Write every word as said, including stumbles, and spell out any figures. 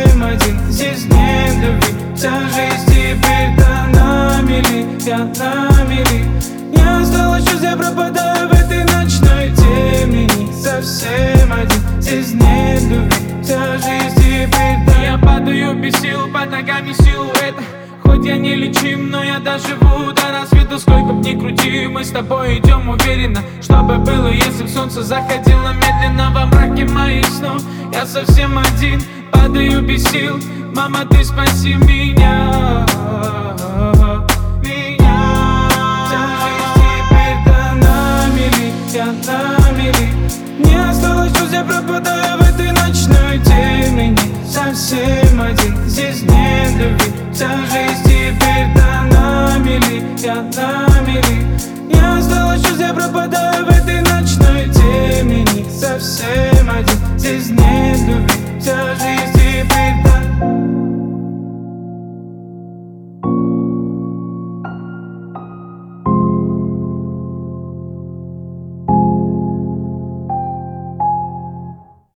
совсем один, здесь нет любви. Вся жизнь теперь до на мели, я на мели. Я осталась, сейчас я пропадаю в этой ночной темени. Совсем один, здесь нет любви. Вся жизнь теперь до... Я падаю без сил, под ногами силуэт. Хоть я не лечим, но я доживу до рассвета. Сколько б ни крути, мы с тобой идем уверенно. Что бы было, если б солнце заходило медленно во мраке моих снов? Я совсем один, падаю без сил. Мама, ты спаси меня, меня. Вся жизнь теперь до на мели, я на мели. Не осталось чувств, я пропадаю в этой ночной темени. Совсем один, здесь нет любви. Вся жизнь теперь до на мели, я на мели. Не осталось чувств, я пропадаю в этой ночной темени. Совсем один, здесь нет любви. Вся жизнь